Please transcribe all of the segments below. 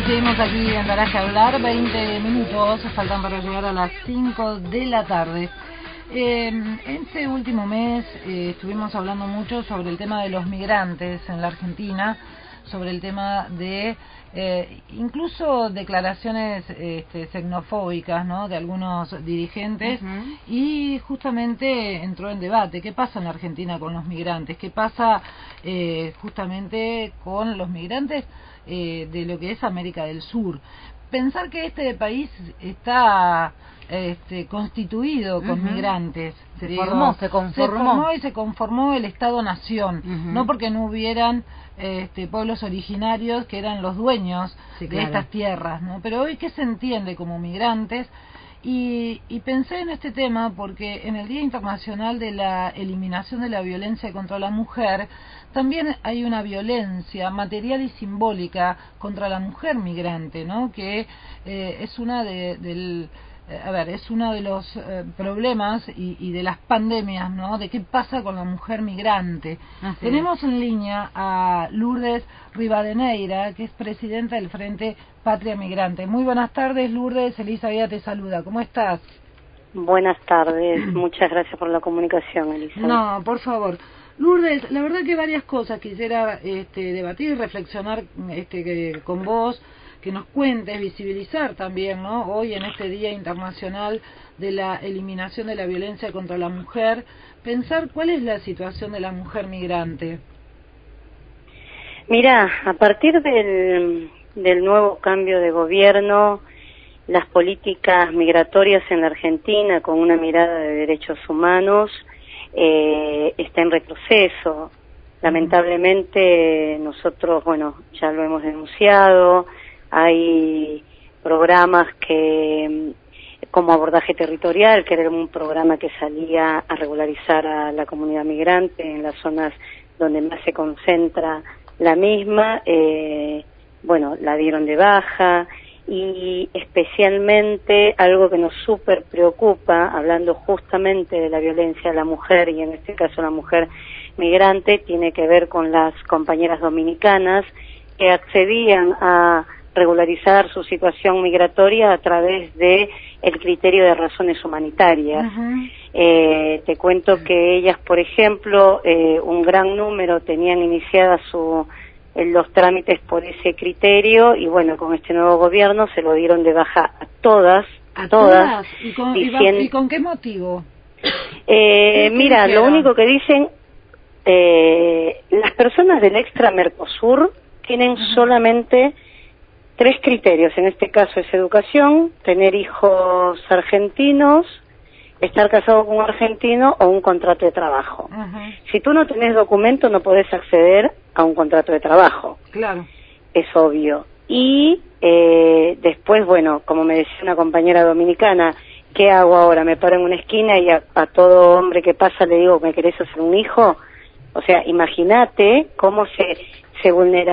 Seguimos aquí en Garaje a Hablar, 20 minutos, faltan para llegar a las 5 de la tarde. Este último mes estuvimos hablando mucho sobre el tema de los migrantes en la Argentina, sobre el tema de incluso declaraciones xenofóbicas, ¿no?, de algunos dirigentes, y justamente entró en debate qué pasa en la Argentina con los migrantes, qué pasa justamente con los migrantes de lo que es América del Sur. Pensar que este país está constituido con migrantes, se conformó y se conformó el Estado-Nación, no porque no hubieran pueblos originarios que eran los dueños de estas tierras, ¿no? Pero hoy, ¿qué se entiende como migrantes? Y pensé en este tema porque en el Día Internacional de la Eliminación de la Violencia contra la Mujer también hay una violencia material y simbólica contra la mujer migrante, ¿no?, que es una es uno de los problemas y de las pandemias, ¿no?, de qué pasa con la mujer migrante. Tenemos en línea a Lourdes Rivadeneira, que es presidenta del Frente Patria Migrante. Muy buenas tardes, Lourdes. Elisa Vía te saluda. ¿Cómo estás? Buenas tardes. Muchas gracias por la comunicación, Elisa. No, por favor. Lourdes, la verdad que varias cosas quisiera debatir y reflexionar con vos, que nos cuentes, visibilizar también, ¿no?, hoy en este Día Internacional de la Eliminación de la Violencia contra la Mujer, pensar cuál es la situación de la mujer migrante. Mira, a partir del nuevo cambio de gobierno, las políticas migratorias en la Argentina, con una mirada de derechos humanos, está en retroceso. Lamentablemente nosotros, ya lo hemos denunciado. Hay programas como abordaje territorial, que era un programa que salía a regularizar a la comunidad migrante en las zonas donde más se concentra la misma, la dieron de baja. Y especialmente algo que nos súper preocupa, hablando justamente de la violencia a la mujer, y en este caso la mujer migrante, tiene que ver con las compañeras dominicanas que accedían a regularizar su situación migratoria a través de el criterio de razones humanitarias. Te cuento que ellas, por ejemplo, un gran número tenían iniciada los trámites por ese criterio, y con este nuevo gobierno se lo dieron de baja a todas. ¿Y con qué motivo? Mira, lo único que dicen, las personas del Extra Mercosur tienen solamente 3 criterios. En este caso es educación, tener hijos argentinos, estar casado con un argentino o un contrato de trabajo. Si tú no tenés documento, no podés acceder a un contrato de trabajo. Claro. Es obvio. Y después, como me decía una compañera dominicana, ¿qué hago ahora? ¿Me paro en una esquina y a todo hombre que pasa le digo, ¿me querés hacer un hijo? O sea, imagínate cómo se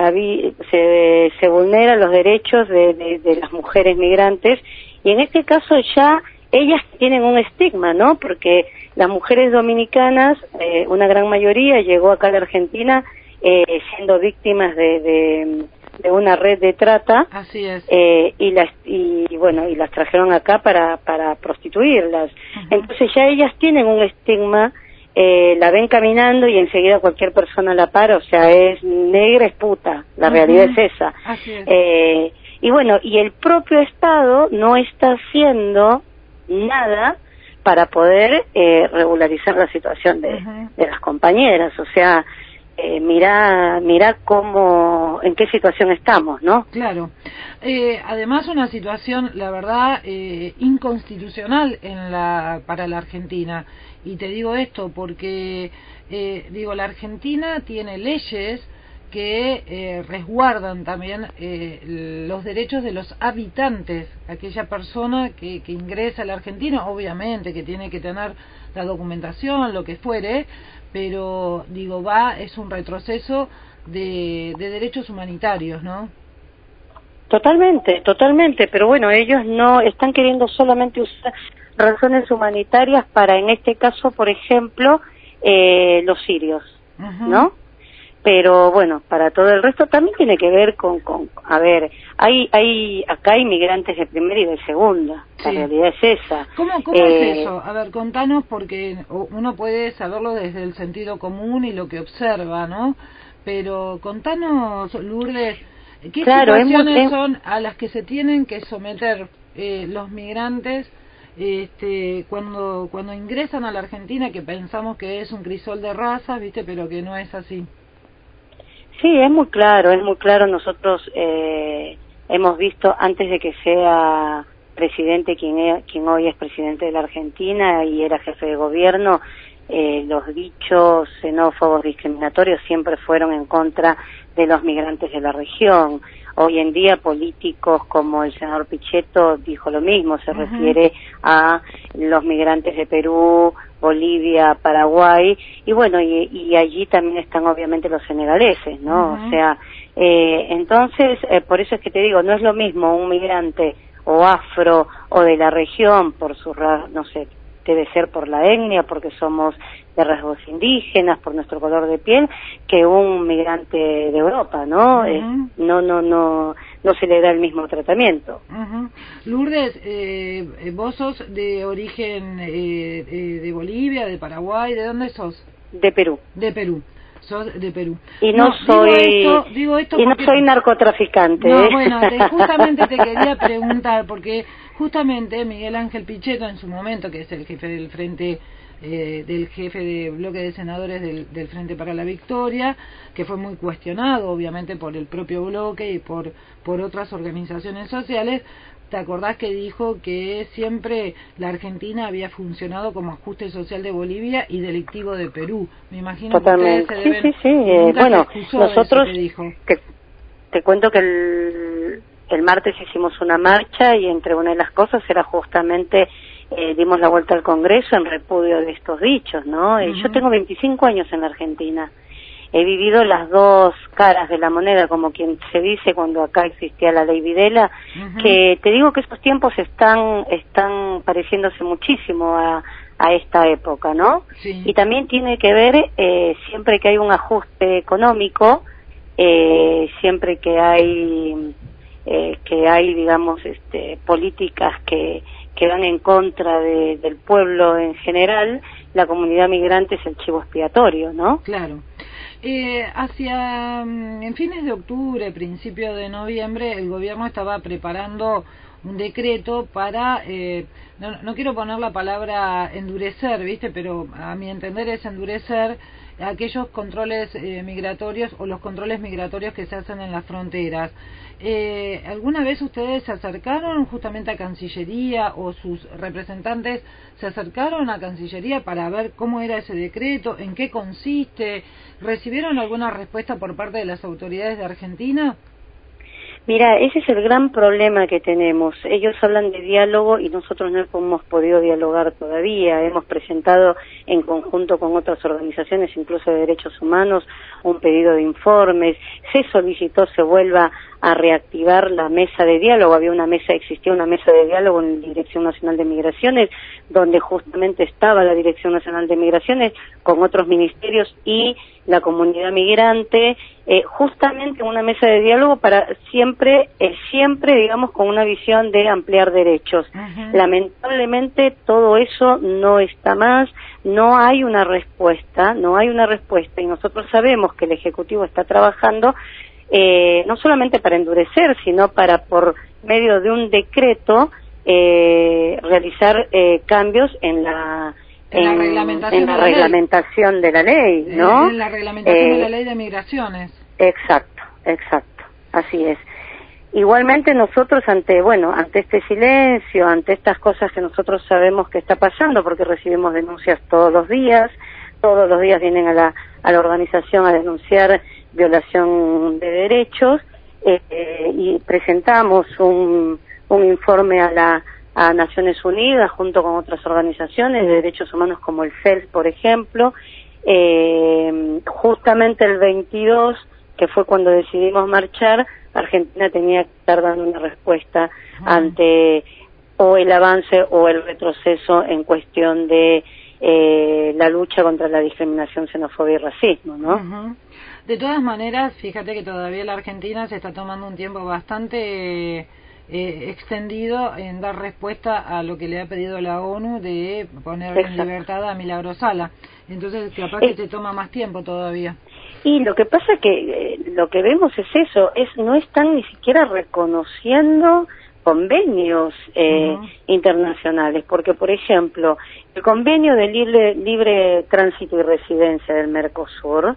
vulneran los derechos de las mujeres migrantes, y en este caso ya ellas tienen un estigma, ¿no? Porque las mujeres dominicanas, una gran mayoría, llegó acá a la Argentina siendo víctimas de una red de trata. Así es. Y las trajeron acá para prostituirlas. Entonces ya ellas tienen un estigma, la ven caminando y enseguida cualquier persona la para, o sea, es negra, es puta, la realidad es esa. Así es. Y el propio Estado no está haciendo nada para poder regularizar la situación de las compañeras. O sea, mira en qué situación estamos, ¿no? Claro. Además, una situación, la verdad, inconstitucional para la Argentina. Y te digo esto porque la Argentina tiene leyes que resguardan también los derechos de los habitantes, aquella persona que ingresa a la Argentina, obviamente que tiene que tener la documentación, lo que fuere, pero es un retroceso de derechos humanitarios, ¿no? Totalmente, pero ellos no están queriendo solamente usar razones humanitarias para, en este caso, por ejemplo, los sirios, ¿no? pero bueno, para todo el resto también tiene que ver con a ver, acá hay migrantes de primera y de segunda, la realidad es esa. ¿Cómo es eso? A ver, contanos, porque uno puede saberlo desde el sentido común y lo que observa, ¿no? Pero contanos, Lourdes, ¿qué situaciones son a las que se tienen que someter los migrantes cuando ingresan a la Argentina, que pensamos que es un crisol de razas, ¿viste? Pero que no es así. Sí, es muy claro. Nosotros hemos visto, antes de que sea presidente quien hoy es presidente de la Argentina y era jefe de gobierno, los dichos xenófobos discriminatorios siempre fueron en contra de los migrantes de la región. Hoy en día políticos como el senador Pichetto dijo lo mismo, se refiere a los migrantes de Perú, Bolivia, Paraguay, y bueno, y allí también están obviamente los senegaleses, ¿no? O sea, entonces, por eso es que te digo, no es lo mismo un migrante o afro o de la región por su, no sé, debe ser por la etnia, porque somos de rasgos indígenas, por nuestro color de piel, que un migrante de Europa, ¿no? No se le da el mismo tratamiento. Lourdes, vos sos de origen de Bolivia, de Paraguay, ¿de dónde sos? De Perú. De Perú. Sos de Perú. Y no soy digo esto y no soy narcotraficante. No, bueno, justamente te quería preguntar, porque justamente Miguel Ángel Pichetto en su momento, que es el jefe del frente del jefe de bloque de senadores del Frente para la Victoria, que fue muy cuestionado obviamente por el propio bloque y por otras organizaciones sociales. ¿Te acordás que dijo que siempre la Argentina había funcionado como ajuste social de Bolivia y delictivo de Perú? Me imagino totalmente. Que ustedes se deben... Sí. Bueno, nosotros que dijo. Te cuento que el martes hicimos una marcha y entre una de las cosas era justamente dimos la vuelta al Congreso en repudio de estos dichos, ¿no? Yo tengo 25 años en la Argentina. He vivido las dos caras de la moneda, como quien se dice cuando acá existía la ley Videla, que te digo que estos tiempos están pareciéndose muchísimo a esta época, ¿no? Sí. Y también tiene que ver, siempre que hay un ajuste económico, siempre que hay digamos, políticas que van en contra del pueblo en general, la comunidad migrante es el chivo expiatorio, ¿no? Claro. En fines de octubre, principio de noviembre, el gobierno estaba preparando un decreto para, no quiero poner la palabra endurecer, ¿viste? Pero a mi entender es endurecer aquellos controles migratorios o los controles migratorios que se hacen en las fronteras. ¿Alguna vez ustedes se acercaron justamente a Cancillería o sus representantes se acercaron a Cancillería para ver cómo era ese decreto, en qué consiste? ¿Recibieron alguna respuesta por parte de las autoridades de Argentina? Mira, ese es el gran problema que tenemos. Ellos hablan de diálogo y nosotros no hemos podido dialogar todavía. Hemos presentado en conjunto con otras organizaciones, incluso de derechos humanos, un pedido de informes. Se solicitó se vuelva a reactivar la mesa de diálogo. Existía una mesa de diálogo en la Dirección Nacional de Migraciones, donde justamente estaba la Dirección Nacional de Migraciones con otros ministerios y la comunidad migrante, justamente una mesa de diálogo para siempre, digamos, con una visión de ampliar derechos. Lamentablemente todo eso no está más, no hay una respuesta, y nosotros sabemos que el Ejecutivo está trabajando no solamente para endurecer, sino para, por medio de un decreto, realizar cambios en la reglamentación de la ley, ¿no? En la reglamentación de la ley de migraciones. Exacto, así es. Igualmente nosotros ante este silencio, ante estas cosas que nosotros sabemos que está pasando, porque recibimos denuncias todos los días vienen a la organización a denunciar violación de derechos, y presentamos un informe a Naciones Unidas junto con otras organizaciones de derechos humanos como el CELS, por ejemplo. Justamente el 22, que fue cuando decidimos marchar, Argentina tenía que estar dando una respuesta ante o el avance o el retroceso en cuestión de la lucha contra la discriminación, xenofobia y racismo, ¿no? De todas maneras, fíjate que todavía la Argentina se está tomando un tiempo bastante extendido en dar respuesta a lo que le ha pedido la ONU de poner en libertad a Milagro Sala. Entonces, capaz que te toma más tiempo todavía. Y lo que pasa que lo que vemos es eso, no están ni siquiera reconociendo convenios internacionales, porque por ejemplo, el convenio de libre tránsito y residencia del Mercosur,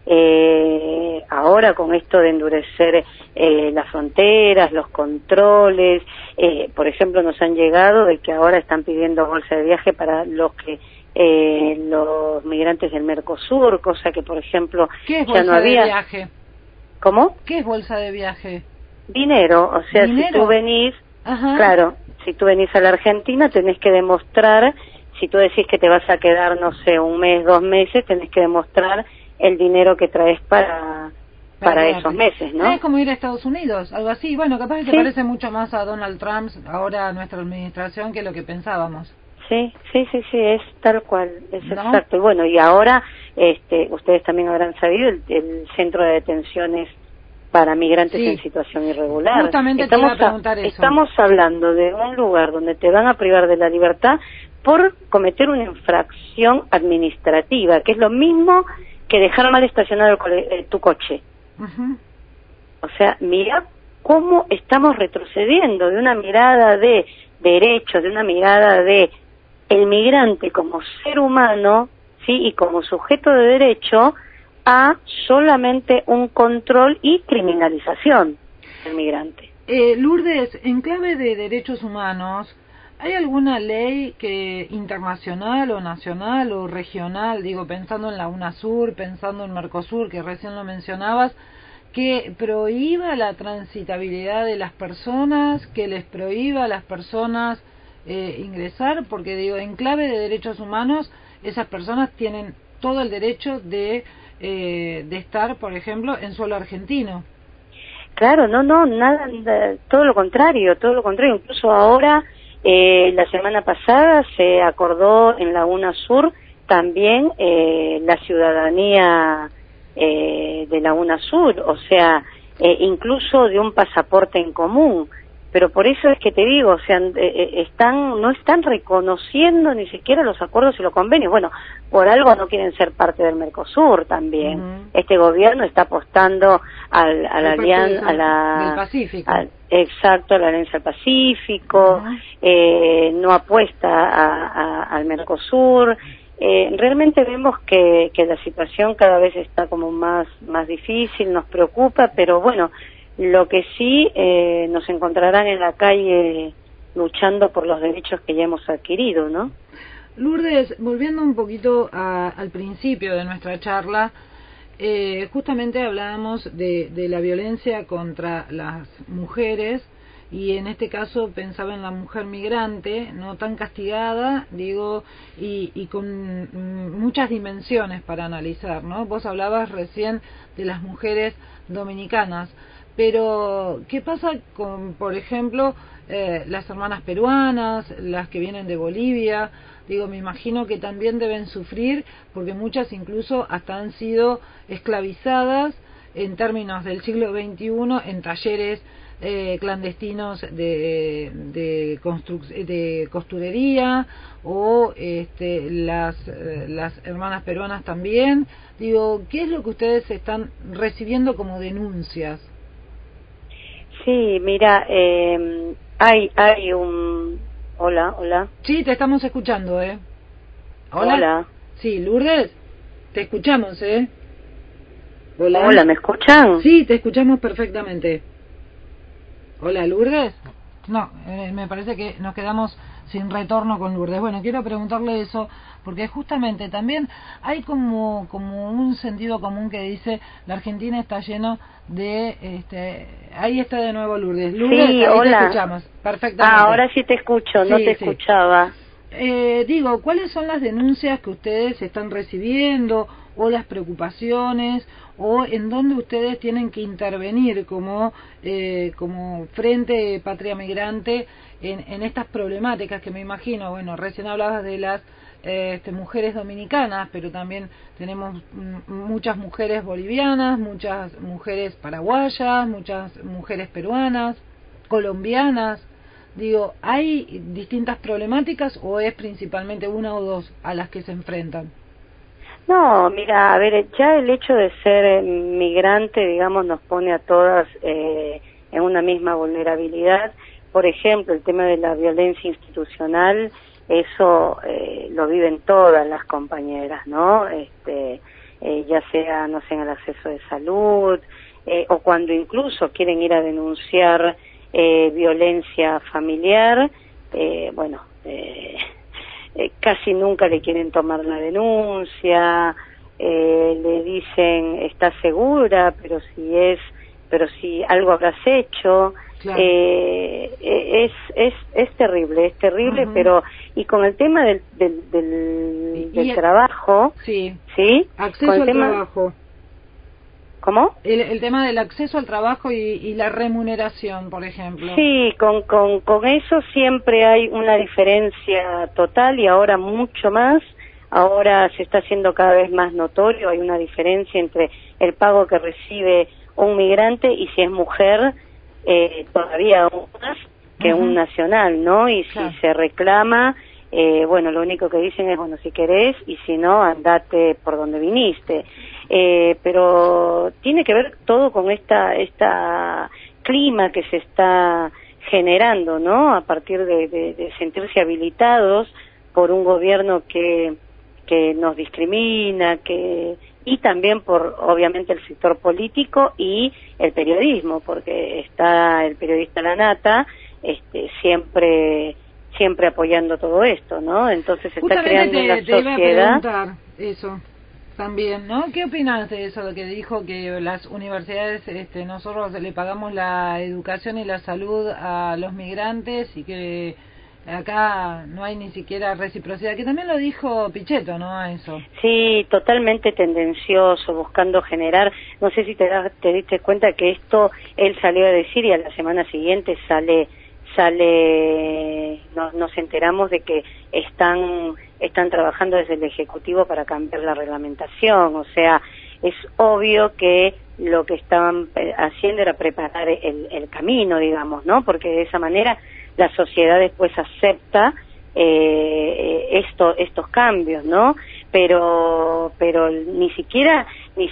ahora con esto de endurecer las fronteras, los controles, por ejemplo nos han llegado de que ahora están pidiendo bolsa de viaje para los migrantes del Mercosur, cosa que por ejemplo ya no había. ¿Qué es bolsa de viaje? ¿Cómo? ¿Qué es bolsa de viaje? Dinero, o sea, ¿dinero? Si tú venís, claro, si tú venís a la Argentina tenés que demostrar, si tú decís que te vas a quedar, no sé, 1 mes, 2 meses, tenés que demostrar el dinero que traes para esos meses, ¿no? Es como ir a Estados Unidos, algo así. Bueno, capaz que te parece mucho más a Donald Trump, ahora a nuestra administración, que lo que pensábamos. Sí, es tal cual, es exacto. Y bueno, y ahora ustedes también habrán sabido el centro de detenciones para migrantes en situación irregular. Justamente te iba a preguntar eso. Estamos hablando de un lugar donde te van a privar de la libertad por cometer una infracción administrativa, que es lo mismo que dejar mal estacionado tu coche. O sea, mira cómo estamos retrocediendo de una mirada de derechos, de una mirada de el migrante como ser humano, sí, y como sujeto de derecho, a solamente un control y criminalización del migrante. Lourdes, en clave de derechos humanos, ¿hay alguna ley internacional o nacional o regional, digo, pensando en la UNASUR, pensando en Mercosur, que recién lo mencionabas, que prohíba la transitabilidad de las personas, que les prohíba a las personas ingresar? Porque digo, en clave de derechos humanos, esas personas tienen todo el derecho de estar, por ejemplo, en suelo argentino. Claro, nada, todo lo contrario, incluso ahora, la semana pasada se acordó en la UNASUR también la ciudadanía de la UNASUR, o sea, incluso de un pasaporte en común. Pero por eso es que te digo, o sea, no están reconociendo ni siquiera los acuerdos y los convenios. Bueno, por algo no quieren ser parte del Mercosur también. Este gobierno está apostando a la alianza, del Pacífico. Exacto, a la Alianza del Pacífico, no apuesta al Mercosur. Realmente vemos que la situación cada vez está como más difícil, nos preocupa, pero bueno, lo que sí nos encontrarán en la calle luchando por los derechos que ya hemos adquirido, ¿no? Lourdes, volviendo un poquito al principio de nuestra charla, justamente hablábamos de la violencia contra las mujeres, y en este caso pensaba en la mujer migrante, no tan castigada, digo, y con muchas dimensiones para analizar, ¿no? Vos hablabas recién de las mujeres dominicanas, pero ¿qué pasa con, por ejemplo, las hermanas peruanas, las que vienen de Bolivia? Digo, me imagino que también deben sufrir, porque muchas incluso hasta han sido esclavizadas en términos del siglo XXI en talleres clandestinos de costurería, o las hermanas peruanas también. Digo, ¿qué es lo que ustedes están recibiendo como denuncias? Sí, mira, hay un... Hola. Sí, te estamos escuchando, Hola. Sí, Lourdes, te escuchamos, Hola, ¿me escuchan? Sí, te escuchamos perfectamente. Hola, Lourdes. No, me parece que nos quedamos sin retorno con Lourdes. Bueno, quiero preguntarle eso, porque justamente también hay como un sentido común que dice la Argentina está lleno de... ahí está de nuevo Lourdes. Lourdes, sí, ahí hola. te escuchamos perfectamente. Ahora sí te escucho, no te escuchaba. Digo, ¿cuáles son las denuncias que ustedes están recibiendo, o las preocupaciones, o en dónde ustedes tienen que intervenir como Frente Patria Migrante en estas problemáticas que me imagino? Bueno, recién hablabas de las mujeres dominicanas, pero también tenemos muchas mujeres bolivianas, muchas mujeres paraguayas, muchas mujeres peruanas, colombianas. Digo, ¿hay distintas problemáticas o es principalmente una o dos a las que se enfrentan? No, mira, a ver, ya el hecho de ser migrante, digamos, nos pone a todas en una misma vulnerabilidad. Por ejemplo, el tema de la violencia institucional, eso lo viven todas las compañeras, ¿no? Ya sea, no sé, en el acceso de salud, o cuando incluso quieren ir a denunciar violencia familiar, casi nunca le quieren tomar la denuncia, le dicen, ¿estás segura? Pero si algo habrás hecho. Claro. Es terrible, pero y con el tema del trabajo, sí, acceso al trabajo. ¿Cómo? El tema del acceso al trabajo y la remuneración, por ejemplo. Sí, con eso siempre hay una diferencia total y ahora mucho más. Ahora se está haciendo cada vez más notorio, hay una diferencia entre el pago que recibe un migrante y si es mujer, todavía aún más que un nacional, ¿no? Y claro, si se reclama, lo único que dicen es, si querés, y si no, andate por donde viniste. Pero tiene que ver todo con esta clima que se está generando, ¿no? A partir de sentirse habilitados por un gobierno que nos discrimina, y también por, obviamente, el sector político y el periodismo, porque está el periodista La Nata, siempre apoyando todo esto, ¿no? Entonces se está creando una sociedad. Te iba a preguntar eso también, ¿no? ¿Qué opinas de eso, de que dijo que las universidades, nosotros le pagamos la educación y la salud a los migrantes y que acá no hay ni siquiera reciprocidad, que también lo dijo Pichetto, ¿no? Eso. Sí, totalmente tendencioso, buscando generar, no sé si te diste cuenta que esto él salió a decir y a la semana siguiente nos enteramos de que están trabajando desde el Ejecutivo para cambiar la reglamentación, o sea, es obvio que lo que estaban haciendo era preparar el camino, digamos, ¿no? Porque de esa manera la sociedad después acepta estos cambios, ¿no? Pero ni siquiera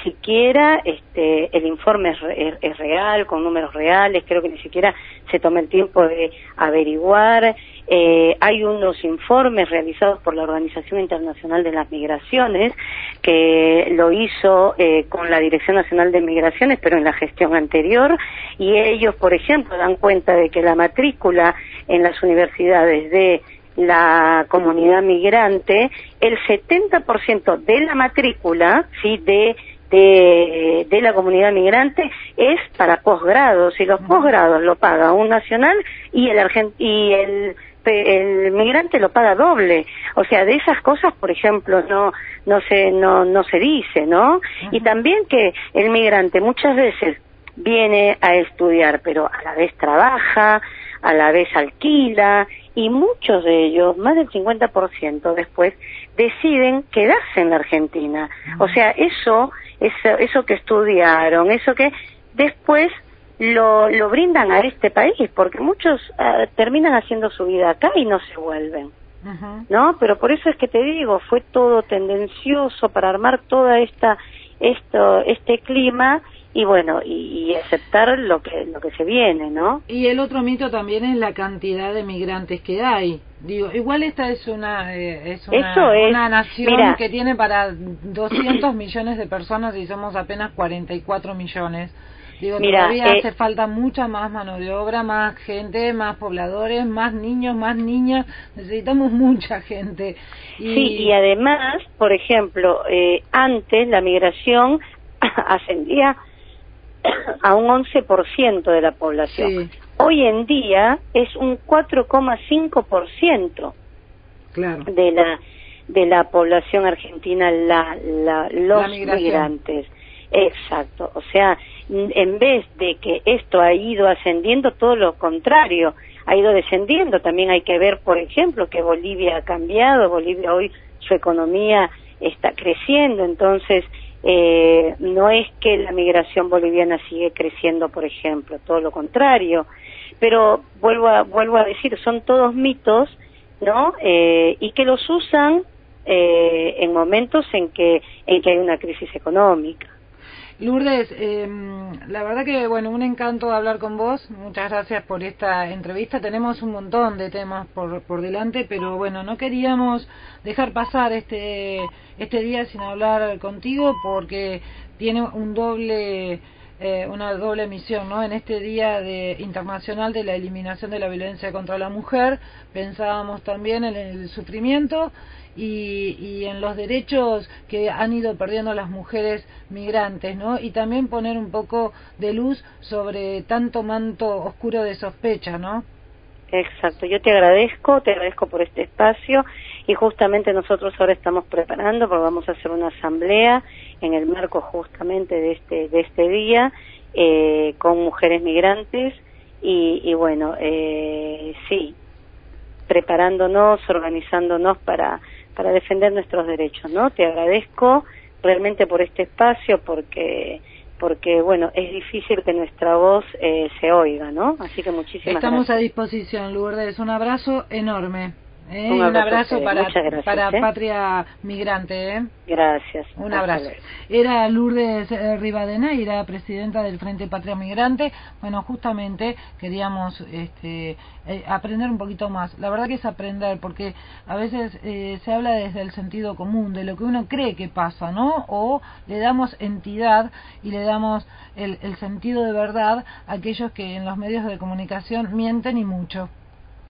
el informe es real, con números reales, creo que ni siquiera se toma el tiempo de averiguar. Hay unos informes realizados por la Organización Internacional de las Migraciones, que lo hizo con la Dirección Nacional de Migraciones, pero en la gestión anterior, y ellos, por ejemplo, dan cuenta de que la matrícula en las universidades de la comunidad migrante, el 70% de la matrícula, sí, de la comunidad migrante es para posgrados, y los posgrados lo paga un nacional y el migrante lo paga doble. O sea, de esas cosas, por ejemplo, no se dice, ¿no? Y también que el migrante muchas veces viene a estudiar, pero a la vez trabaja, a la vez alquila, y muchos de ellos, más del 50% después, deciden quedarse en la Argentina. O sea, eso que estudiaron, eso que después lo brindan a este país, porque muchos terminan haciendo su vida acá y no se vuelven, ¿no? Pero por eso es que te digo, fue todo tendencioso para armar toda este clima, y y aceptar lo que se viene, ¿no? Y el otro mito también es la cantidad de migrantes que hay. Digo, igual esta es una nación, mira, que tiene para 200 millones de personas y somos apenas 44 millones. Digo, todavía hace falta mucha más mano de obra, más gente, más pobladores, más niños, más niñas. Necesitamos mucha gente. Sí, y además, por ejemplo, antes la migración ascendía a un 11% de la población. Sí. Hoy en día es un 4,5%, claro, de la población argentina, los migrantes. Exacto. O sea, en vez de que esto ha ido ascendiendo, todo lo contrario, ha ido descendiendo. También hay que ver, por ejemplo, que Bolivia ha cambiado. Bolivia hoy su economía está creciendo. Entonces, no es que la migración boliviana sigue creciendo, por ejemplo, todo lo contrario. Pero vuelvo a decir, son todos mitos, ¿no? Y que los usan en momentos en que hay una crisis económica. Lourdes, la verdad que, bueno, un encanto hablar con vos. Muchas gracias por esta entrevista. Tenemos un montón de temas por delante, pero bueno, no queríamos dejar pasar este día sin hablar contigo porque tiene una doble misión, ¿no? En este Día Internacional de la Eliminación de la Violencia contra la Mujer, pensábamos también en el sufrimiento y en los derechos que han ido perdiendo las mujeres migrantes, ¿no? Y también poner un poco de luz sobre tanto manto oscuro de sospecha, ¿no? Exacto, yo te agradezco por este espacio, y justamente nosotros ahora estamos preparando, porque vamos a hacer una asamblea en el marco justamente de este día, con mujeres migrantes, y bueno, sí, preparándonos, organizándonos para defender nuestros derechos, ¿no? Te agradezco realmente por este espacio, porque bueno, es difícil que nuestra voz se oiga, ¿no? Así que muchísimas gracias. Estamos a disposición, Lourdes. Un abrazo enorme. Un abrazo para Patria Migrante. Gracias. Un abrazo. Era Lourdes Rivadeneira, presidenta del Frente Patria Migrante. Bueno, justamente queríamos aprender un poquito más. La verdad que es aprender, porque a veces se habla desde el sentido común, de lo que uno cree que pasa, ¿no? O le damos entidad y le damos el sentido de verdad a aquellos que en los medios de comunicación mienten y mucho.